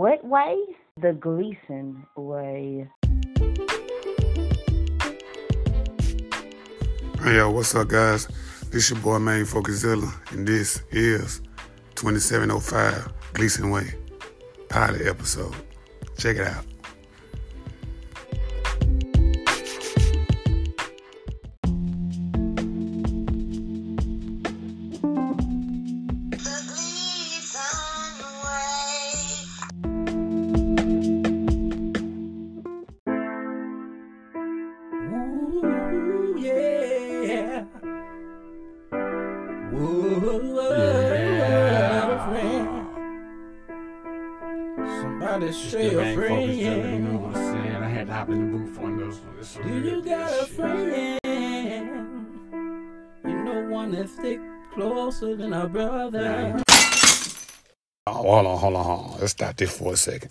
what way? The Gleason way. Hey, yo, what's up, guys? This your boy, Main Focuszilla, and this is 2705 Gleason Way pilot episode. Check it out. Somebody say a friend. You know what I'm saying? I had to hop in the booth on those. Do you got a friend? You know one that's thick, closer than a brother. Hold on. Let's stop this for a second.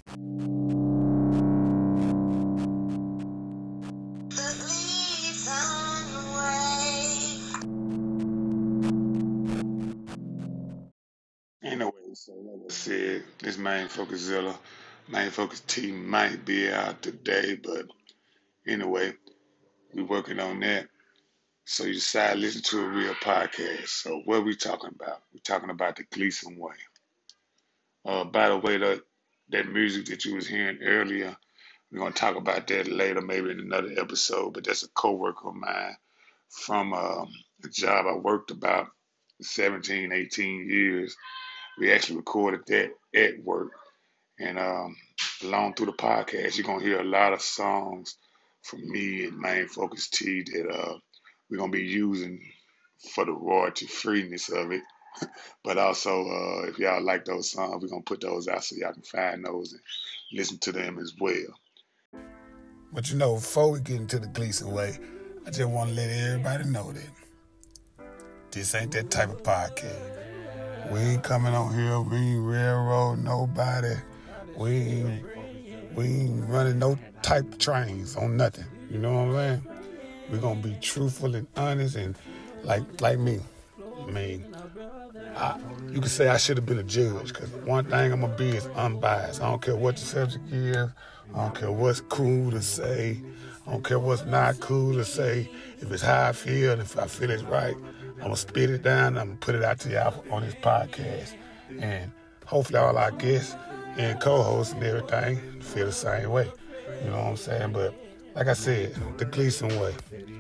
Anyway, so like I said, this Main Focuszilla, Main Focus team might be out today, but anyway, we're working on that. So you decide to listen to a real podcast. So what are we talking about? We're talking about the Gleason way. By the way, that music that you was hearing earlier, we're going to talk about that later, maybe in another episode, but that's a coworker of mine from a job I worked about 17, 18 years. We actually recorded that at work. And along through the podcast, you're going to hear a lot of songs from me and Main Focus T that we're going to be using for the royalty freeness of it. But also, if y'all like those songs, we're going to put those out so y'all can find those and listen to them as well. But you know, before we get into the Gleason way, I just want to let everybody know that this ain't that type of podcast. We ain't coming on here, we ain't railroad nobody. We ain't running no type trains on nothing. You know what I'm saying? We're going to be truthful and honest and like me. I mean, you could say I should have been a judge, because one thing I'm going to be is unbiased. I don't care what the subject is. I don't care what's cool to say. I don't care what's not cool to say. If it's how I feel and if I feel it's right, I'm going to spit it down and I'm going to put it out to y'all on this podcast. And hopefully all our guests and co-hosts and everything feel the same way. You know what I'm saying? But like I said, the Gleason way,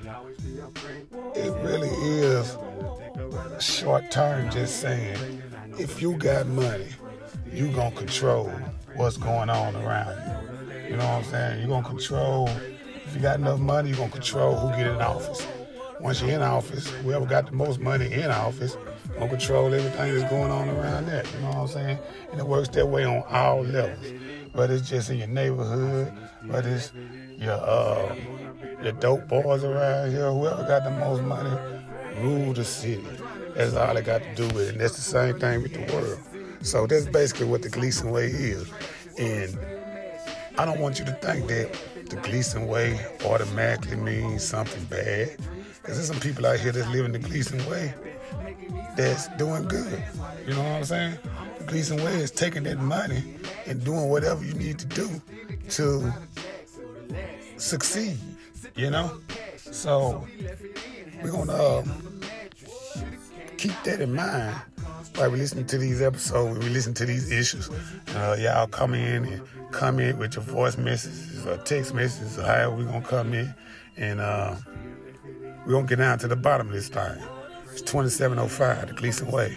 it really is short term, just saying, if you got money, you going to control what's going on around you. You know what I'm saying? You're going to control, if you got enough money, you're going to control who get in office. Once you're in office, whoever got the most money in office gonna control everything that's going on around that. You know what I'm saying? And it works that way on all levels. Whether it's just in your neighborhood, whether it's your dope boys around here, whoever got the most money, rule the city. That's all they got to do with it. And that's the same thing with the world. So that's basically what the Gleason way is. And I don't want you to think that the Gleason way automatically means something bad. Because there's some people out here that's living the Gleason way that's doing good. You know what I'm saying? The Gleason way is taking that money and doing whatever you need to do to succeed, you know? So we're going to keep that in mind while we listen to these episodes, when we listen to these issues. Y'all come in and comment with your voice messages or text messages or however we're going to come in. And we're going to get down to the bottom of this thing. It's 2705, the Gleason way.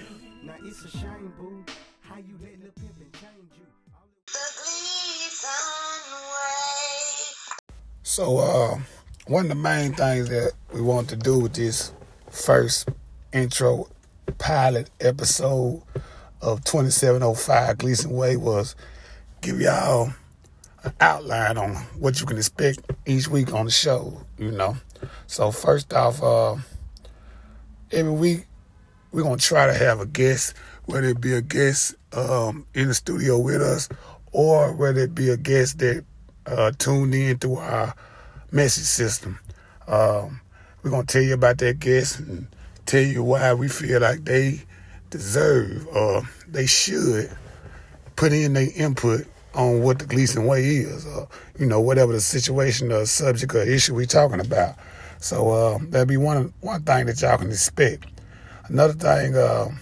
So, one of the main things that we want to do with this first intro pilot episode of 2705 Gleason way was give y'all an outline on what you can expect each week on the show, you know. So first off, every week we're going to try to have a guest, whether it be a guest in the studio with us or whether it be a guest that tuned in through our message system. We're going to tell you about that guest and tell you why we feel like they deserve or they should put in their input on what the Gleason way is, or, whatever the situation or subject or issue we talking about. So that'd be one thing that y'all can expect. Another thing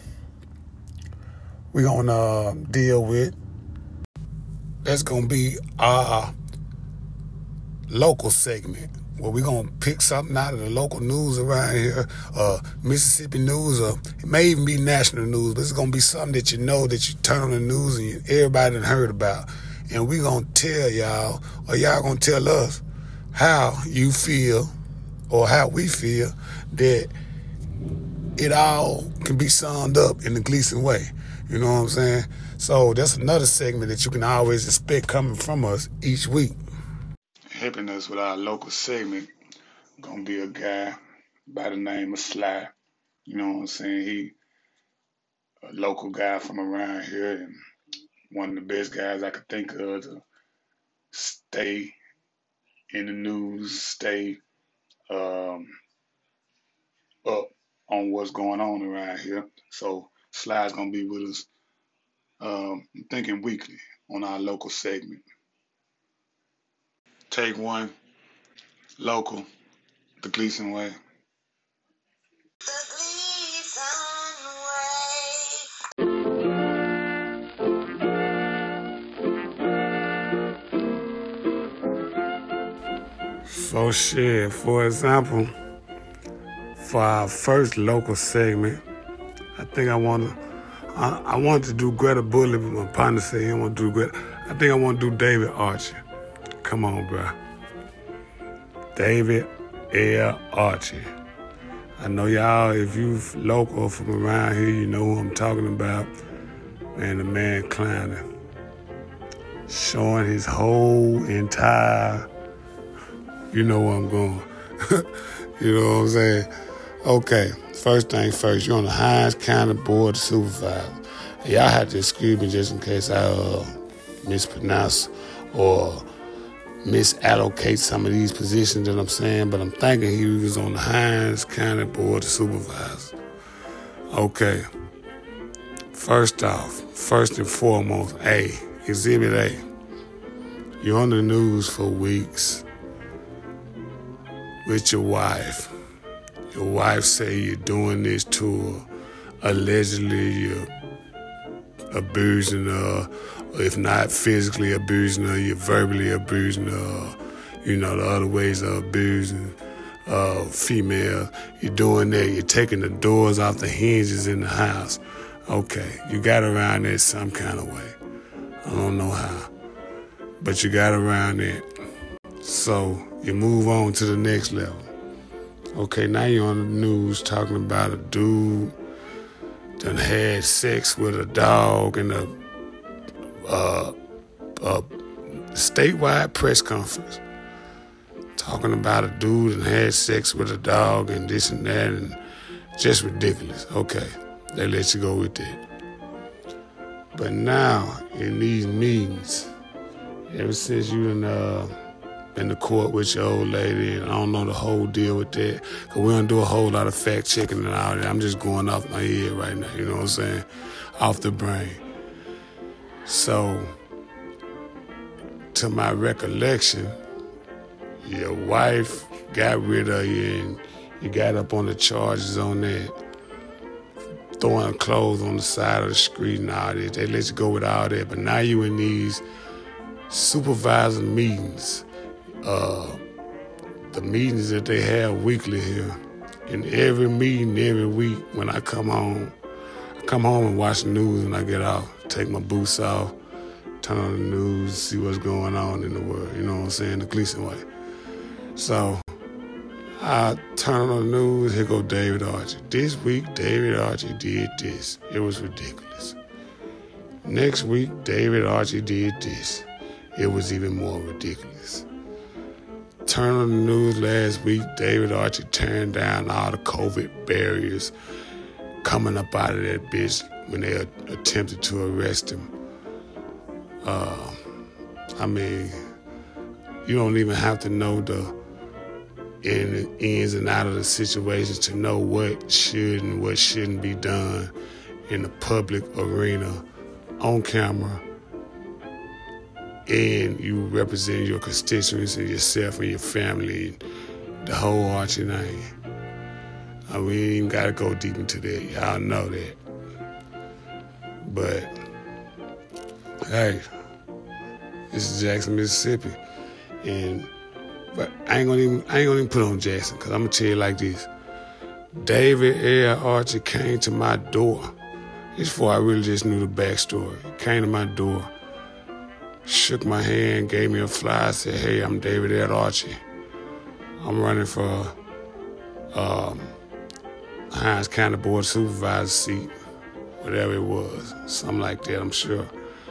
we're going to deal with, that's going to be our local segment, where we're going to pick something out of the local news around here, Mississippi news, or it may even be national news, but it's going to be something that that you turn on the news and everybody done heard about. And we're going to tell y'all, or y'all going to tell us how you feel, or how we feel, that it all can be summed up in the Gleason way. You know what I'm saying? So that's another segment that you can always expect coming from us each week. Helping us with our local segment, gonna be a guy by the name of Sly. You know what I'm saying? He a local guy from around here, and one of the best guys I could think of to stay in the news, stay up on what's going on around here. So Sly's gonna be with us, I'm thinking weekly on our local segment. Take one, local, the Gleason way. The Gleason way. So shit, for example, for our first local segment, I think I wanted to do Greta Bully, but my partner said he didn't want to do Greta. I think I want to do David Archie. Come on, bro. David L. Archie. I know y'all, if you local from around here, you know who I'm talking about. Man, the man clowning. Showing his whole entire, you know where I'm going. You know what I'm saying? Okay, first thing first, you're on the Hinds County Board of Supervisors. Y'all have to excuse me just in case I mispronounce or misallocate some of these positions that I'm saying, but I'm thinking he was on the Hinds County Board of Supervisors. Okay, first and foremost, Exhibit A. You're on the news for weeks with your wife. Your wife say you're doing this to her. Allegedly, you're abusing her, or if not physically abusing her, you're verbally abusing her. The other ways of abusing female. You're doing that. You're taking the doors off the hinges in the house. Okay, you got around that some kind of way. I don't know how, but you got around it. So you move on to the next level. Okay, now you're on the news talking about a dude done had sex with a dog in a statewide press conference. Talking about a dude and had sex with a dog and this and that, and just ridiculous. Okay, they let you go with that. But now, in these meetings, ever since you in the court with your old lady, and I don't know the whole deal with that, because we don't do a whole lot of fact checking and all that. I'm just going off my head right now, you know what I'm saying? Off the brain. So, to my recollection, your wife got rid of you and you got up on the charges on that. Throwing clothes on the side of the street and all that. They let you go with all that. But now you in these supervisor meetings. The meetings that they have weekly here. In every meeting, every week, when I come home and watch the news when I get off. Take my boots off, turn on the news, see what's going on in the world. You know what I'm saying? The Gleason way. So I turn on the news, here go David Archie. This week, David Archie did this. It was ridiculous. Next week, David Archie did this. It was even more ridiculous. Turn on the news last week, David Archie turned down all the COVID barriers coming up out of that bitch when they attempted to arrest him. You don't even have to know the ins and out of the situations to know what should and what shouldn't be done in the public arena, on camera, and you represent your constituents and yourself and your family and the whole Archie name. We ain't even got to go deep into that. Y'all know that. But, hey, this is Jackson, Mississippi. But I ain't gonna even put on Jackson, because I'm going to tell you like this. David L. Archie came to my door. This before I really just knew the backstory. He came to my door, shook my hand, gave me a flyer, said, hey, I'm David L. Archie. I'm running for Hinds County Board of Supervisors seat, whatever it was, something like that, I'm sure.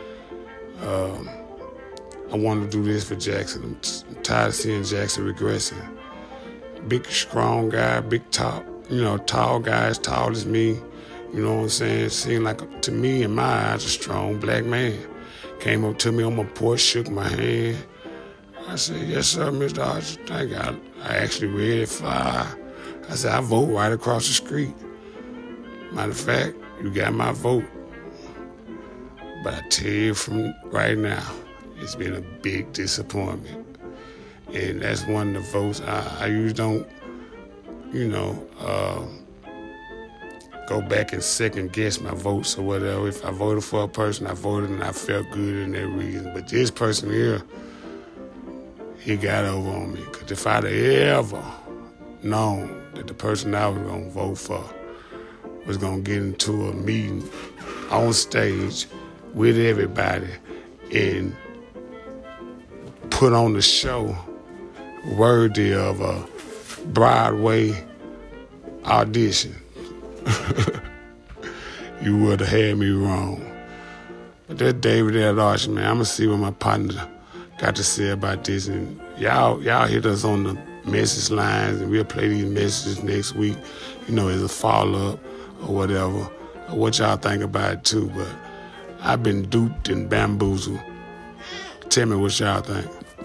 I wanted to do this for Jackson. I'm tired of seeing Jackson regressing. Big, strong guy, big top, tall guy as tall as me. You know what I'm saying? Seemed like, to me, in my eyes, a strong black man. Came up to me on my porch, shook my hand. I said, yes, sir, Mr. Archie. Thank you. I actually read it flyer. I said, I vote right across the street. Matter of fact, you got my vote. But I tell you from right now, it's been a big disappointment. And that's one of the votes I usually don't, go back and second guess my votes or whatever. If I voted for a person, I voted and I felt good in that reason. But this person here, he got over on me. Because if I'd have ever known that the person I was going to vote for was going to get into a meeting on stage with everybody and put on the show worthy of a Broadway audition, you would have had me wrong. But that David L. Archie, man, I'm going to see what my partner got to say about this. And y'all hit us on the message lines, and we'll play these messages next week, as a follow-up or whatever, or what y'all think about it too. But I've been duped and bamboozled. Tell me what y'all think.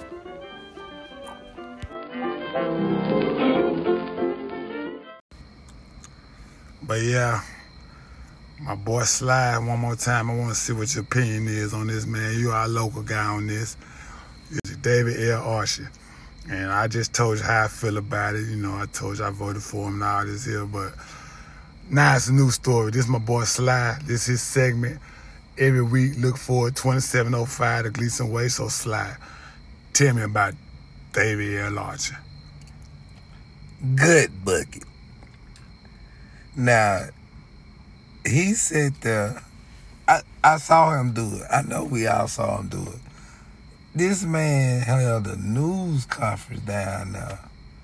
But yeah, my boy Sly, one more time, I want to see what your opinion is on this, man. You are a local guy on this. It's David L. Archie. And I just told you how I feel about it. I told you I voted for him and all this here. But now it's a new story. This is my boy Sly. This is his segment. Every week, look forward, 2705 to Gleason Way. So Sly, tell me about David L. Archie. Good bucket. Now, he said I saw him do it. I know we all saw him do it. This man held a news conference down there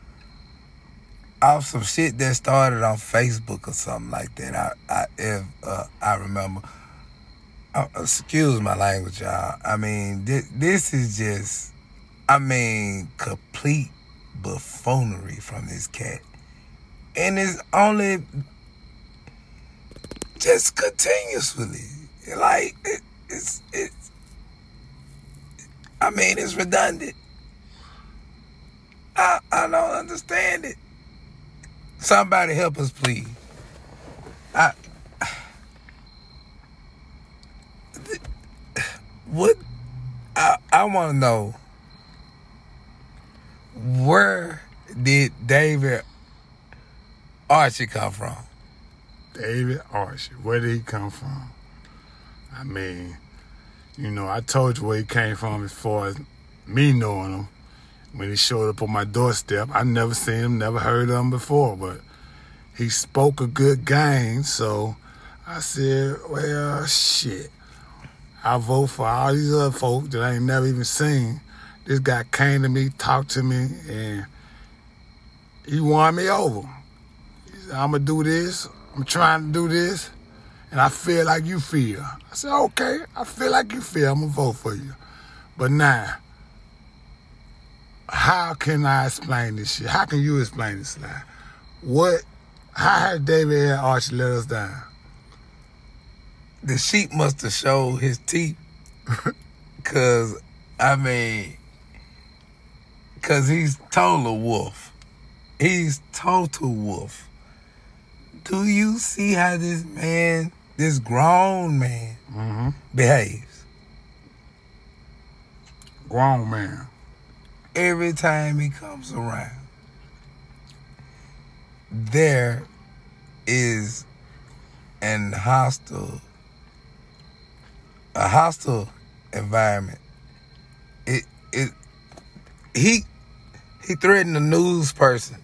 off some shit that started on Facebook or something like that. I remember. Excuse my language, y'all. I mean, this is just, complete buffoonery from this cat. And it's only just continuously. Like, it's redundant. I don't understand it. Somebody help us, please. I want to know, where did David Archie come from? David Archie, where did he come from? I told you where he came from as far as me knowing him. When he showed up on my doorstep, I never seen him, never heard of him before, but he spoke a good game, so I said, well, shit. I vote for all these other folk that I ain't never even seen. This guy came to me, talked to me, and he won me over. He said, I'm going to do this. I'm trying to do this, and I feel like you feel. I said, okay, I feel like you feel. I'm going to vote for you. But now, how can I explain this shit? How can you explain this now? How has David L. Archie let us down? The sheep must have showed his teeth. Because he's total wolf. He's total wolf. Do you see how this grown man, behaves? Grown man. Every time he comes around, there is a hostile environment. He threatened a news person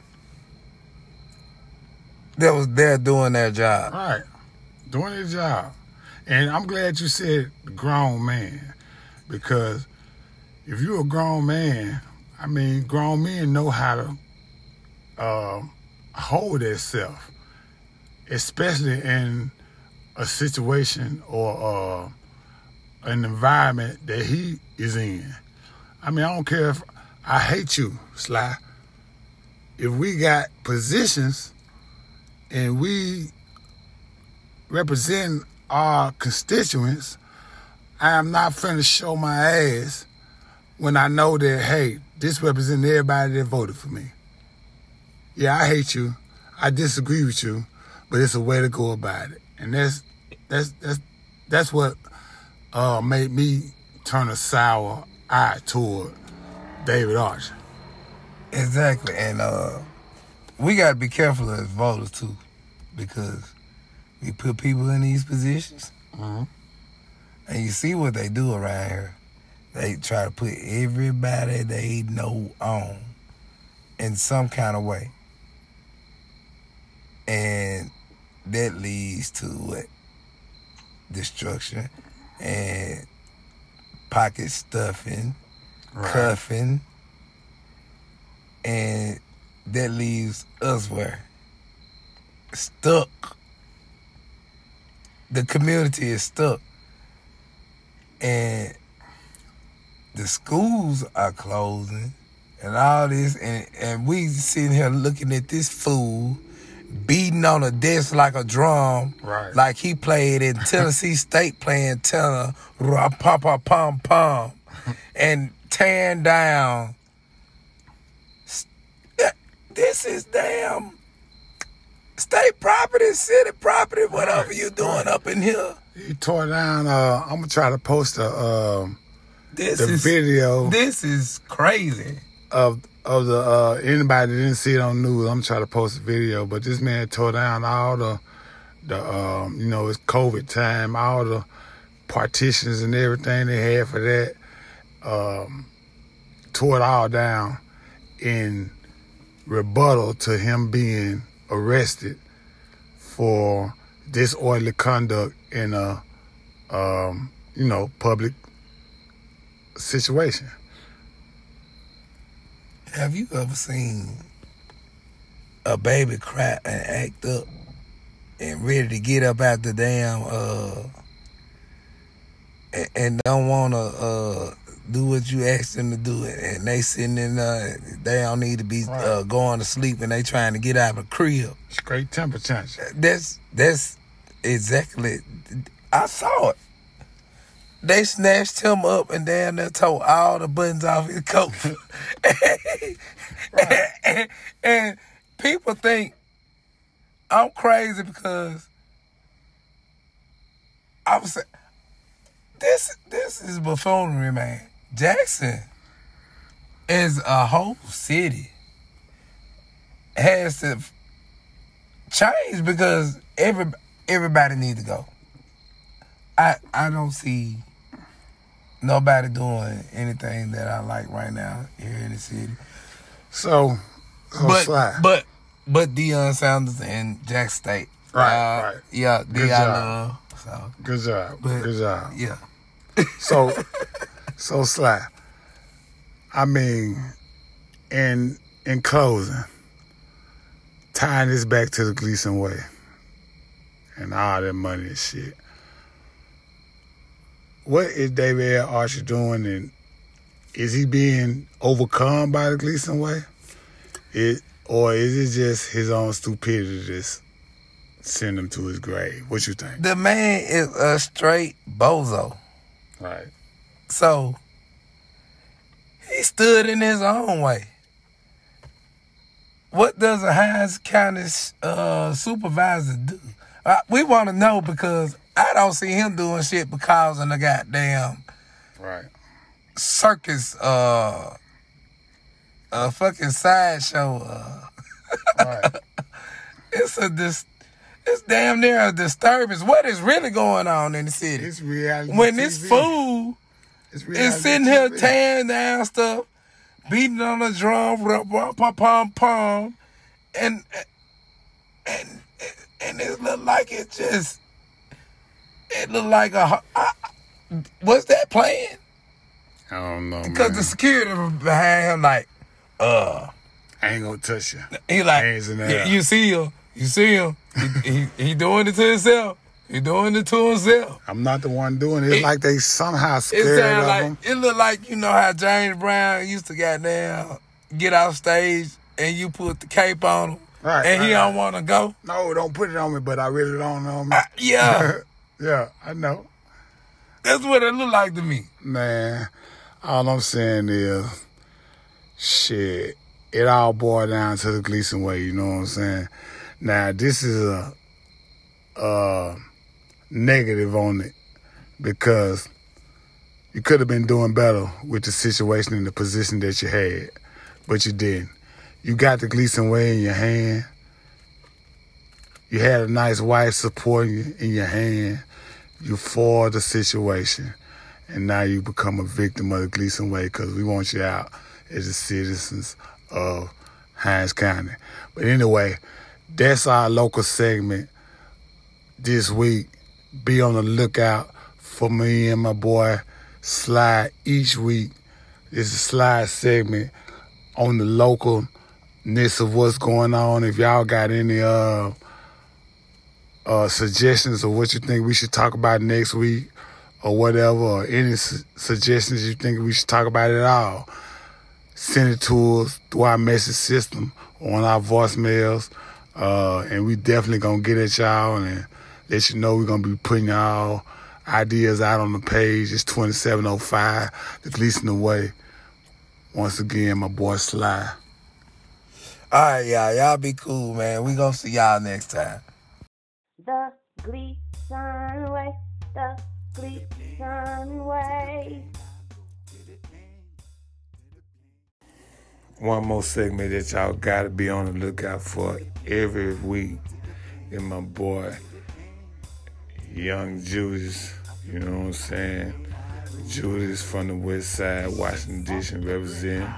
that was there doing their job. Right. Doing their job. And I'm glad you said grown man, because if you're a grown man, I mean, grown men know how to hold themselves, especially in a situation or an environment that he is in. I mean, I don't care if I hate you, Sly. If we got positions and we represent our constituents, I am not finna show my ass when I know that, hey, this represents everybody that voted for me. Yeah, I hate you. I disagree with you, but it's a way to go about it. And that's what made me turn a sour eye toward David Archer. Exactly. And we got to be careful as voters, too, because we put people in these positions, and you see what they do around here. They try to put everybody they know on in some kind of way. And that leads to what? Destruction and pocket stuffing, cuffing, and that leaves us where? Stuck. The community is stuck. And the schools are closing and all this, and we sitting here looking at this fool beating on a desk like a drum, like he played in Tennessee State playing tenor, pom-pom-pom, and tearing down. This is damn state property, city property, whatever you doing up in here. He tore down, I'm going to try to post the video. This is crazy. Of the anybody that didn't see it on news, I'm trying to post a video, but this man tore down all the it's COVID time, all the partitions and everything they had for that, tore it all down in rebuttal to him being arrested for disorderly conduct in a public situation. Have you ever seen a baby cry and act up and ready to get up out the damn and don't want to do what you asked them to do, and they sitting in they don't need to be going to sleep, and they trying to get out of the crib. Straight temper tantrum. That's exactly. I saw it. They snatched him up and damn near tore all the buttons off his coat. and people think I'm crazy because I was saying, this is buffoonery, man. Jackson is a whole city. Has to change because everybody needs to go. I don't see nobody doing anything that I like right now here in the city. But Deion Sanders and Jack State. Right. Yeah, Good job. Good job. Good job. Yeah. So Sly, I mean, in closing, tying this back to the Gleason way and all that money and shit, what is David L. Archer doing, and is he being overcome by the Gleason way? Or is it just his own stupidity that's send him to his grave? What you think? The man is a straight bozo. Right. So, he stood in his own way. What does a Hines County supervisor do? We want to know because I don't see him doing shit because of the goddamn circus, a fucking sideshow. Right. It's damn near a disturbance. What is really going on in the city? It's reality when TV. this fool is sitting here tearing down stuff, beating on the drum, pom pom, and it look like it look like what's that playing? I don't know, Because the security behind him like, I ain't gonna touch you. He like, Hands in the air. you see him. He doing it to himself. He doing it to himself. I'm not the one doing it. It's like they somehow It scared sound of like him. it look like, you know how James Brown used to get off stage and you put the cape on him, Right, and he right. don't want to go. No, don't put it on me, but I really don't know me. Yeah, Yeah, I know. that's what it look like to me. Man, all I'm saying is, shit, it all boiled down to the Gleason way, you know what I'm saying? Now, this is a negative on it because you could have been doing better with the situation and the position that you had, but you didn't. You got the Gleason way in your hand. You had a nice wife supporting you in your hand. You fought the situation. And now you become a victim of the Gleason way because we want you out as the citizens of Hinds County. But anyway, that's our local segment this week. Be on the lookout for me and my boy Sly each week. It's a Sly segment on the localness of what's going on. If y'all got any suggestions of what you think we should talk about next week or whatever, or any suggestions you think we should talk about at all, send it to us through our message system on our voicemails, and we definitely gonna get at y'all and let you know we're gonna be putting y'all ideas out on the page. It's 2705, the Gleason Way. Once again, my boy Sly. All right, y'all be cool, man. We gonna see y'all next time. The Gleason Way, the Gleason Way. One more segment that y'all gotta be on the lookout for every week is my boy Young Judas. You know what I'm saying? Judas from the West Side, Washington D.C. representing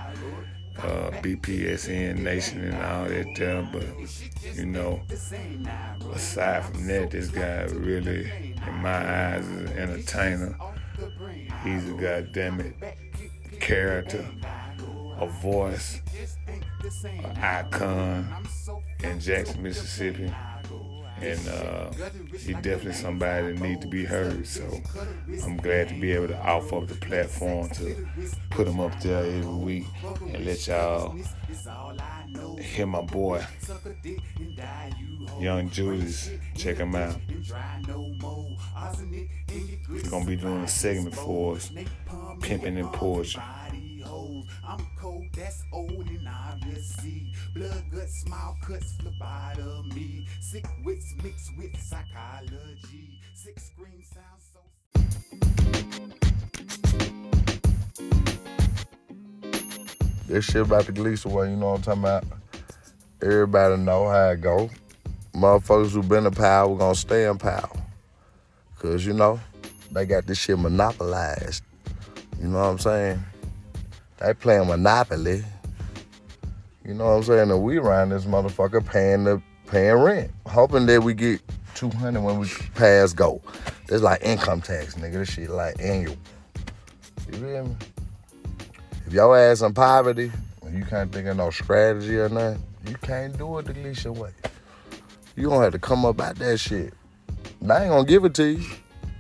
BPSN Nation and all that there. But you know, aside from that, this guy really, in my eyes, is an entertainer. He's a goddamn character, a voice, an icon in Jackson, Mississippi. And he's definitely somebody that needs to be heard. So I'm glad to be able to offer up the platform to put him up there every week and let y'all hear my boy, Young Judas. Check him out. He's going to be doing a segment for us, Pimping in Poetry. I'm cold, that's old and obviously. Blood, guts, small cuts flip out of me. Sick wits mixed with psychology. Six scream sounds so. This shit about the Gleason way, you know what I'm talking about? Everybody know how it go. Motherfuckers who been in power gonna stay in power. Cause you know, they got this shit monopolized. You know what I'm saying? They playing Monopoly. You know what I'm saying? And we around this motherfucker paying rent. Hoping that we get $200 when we pass go. That's like income tax, nigga. This shit like annual. You feel me? If your ass in poverty, and you can't think of no strategy or nothing, you can't do it the Gleason way. You gonna have to come up out that shit. And I ain't gonna give it to you.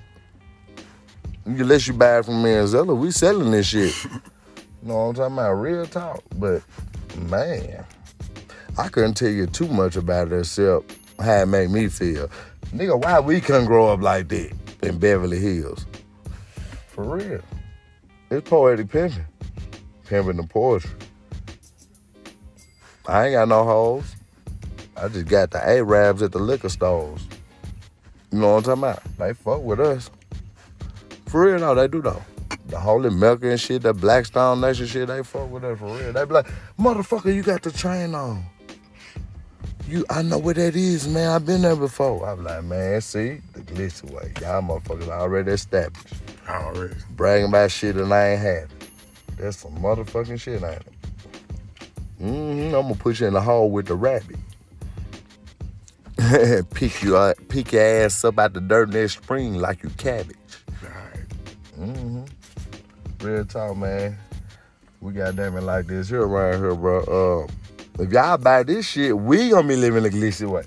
Unless you buy it from me and Zella, we selling this shit. You know what I'm talking about? Real talk. But, man, I couldn't tell you too much about it except how it made me feel. Nigga, why we couldn't grow up like that in Beverly Hills? For real. It's poetic pimping. Pimping the poetry. I ain't got no hoes. I just got the Arabs at the liquor stores. You know what I'm talking about? They fuck with us. For real, no, they do though. The Holy Mecca and shit, that Blackstone Nation shit, they fuck with us for real. They be like, motherfucker, you got the chain on. I know where that is, man. I've been there before. I'm like, man, see, the glitzy way. Y'all motherfuckers already established. Already. Bragging about shit and I ain't had it. That's some motherfucking shit, ain't it? I'm gonna put you in the hole with the rabbit. Pick your ass up out the dirt next spring like you cabbage. Right. Real talk, man. We goddamn it like this here around here, bro. If y'all buy this shit, we gonna be living the Gleason way.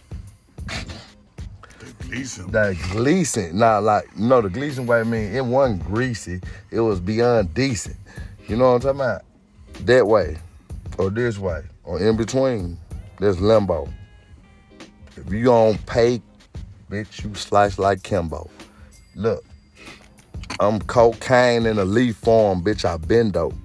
The Gleason? The Gleason. Nah, like, you know, the Gleason way mean it wasn't greasy. It was beyond decent. You know what I'm talking about? That way, or this way, or in between. There's limbo. If you don't pay, bitch, you slice like Kimbo. Look, I'm cocaine in a leaf form, bitch, I been dope.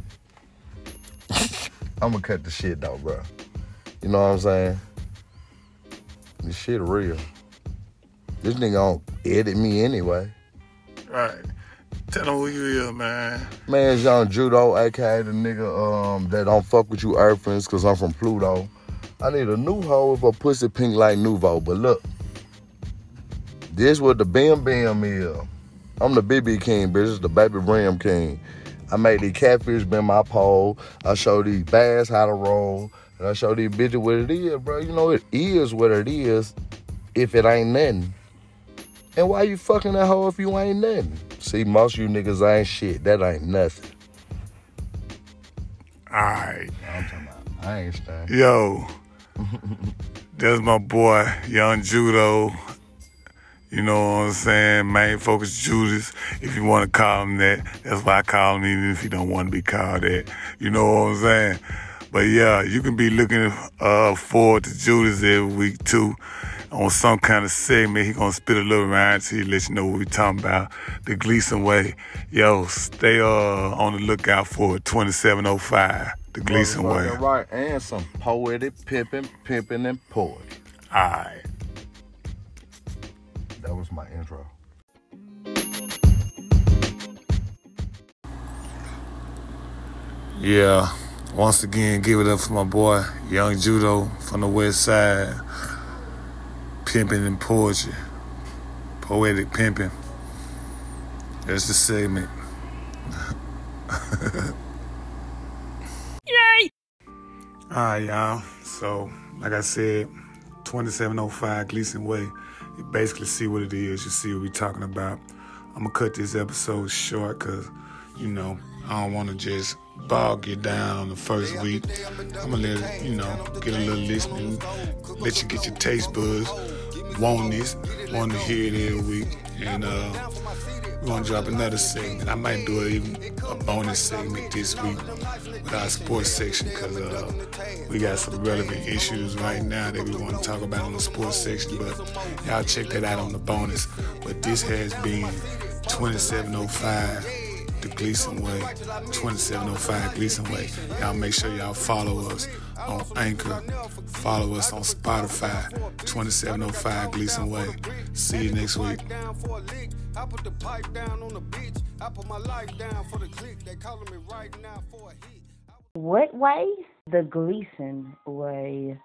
I'm gonna cut the shit though, bro. You know what I'm saying? This shit real. This nigga gon' edit me anyway. Right. Tell them who you is, man. Man, it's Young Judo, aka the nigga that don't fuck with you earthlings, cause I'm from Pluto. I need a new hoe if a pussy pink like Nuvo. But look, this what the Bim Bim is. I'm the BB King, bitch. This is the Baby Brim King. I made these catfish bend my pole. I show these bass how to roll. And I show these bitches what it is, bro. You know, it is what it is if it ain't nothing. And why you fucking that hoe if you ain't nothing? See, most of you niggas ain't shit. That ain't nothing. All right. I'm talking about Einstein. Yo, that's my boy, Young Judo. You know what I'm saying? Main Focus Judas, if you want to call him that. That's why I call him, even if you don't want to be called that. You know what I'm saying? But yeah, you can be looking forward to Judas every week too. On some kind of segment, he gonna spit a little rhyme to you, let you know what we talking about. The Gleason way. Yo, stay on the lookout for 2705. The Gleason way. Right, and some poetic pimping, and poetry. All right. That was my intro. Yeah, once again, give it up for my boy, Young Judo from the West Side. Pimping and poetry. Poetic pimping. That's the segment. Yay! Alright, y'all. So, like I said, 2705 Gleason Way. You basically see what it is. You see what we're talking about. I'm going to cut this episode short because, you know, I don't want to just bog you down on the first week. I'm going to let it, you know, get a little listening, let you get your taste buds. Want to hear it every week. And we're going to drop another segment. I might do a bonus segment this week with our sports section because we got some relevant issues right now that we want to talk about on the sports section. But y'all check that out on the bonus. But this has been 2705 The Gleason Way. 2705 Gleason Way. Y'all make sure y'all follow us on Anchor. Follow us on Spotify. 2705 Gleason Way. See you next week. I put the pipe down on the beach. I put my life down for the click. They calling me right now for a hit. What way? The Gleason way.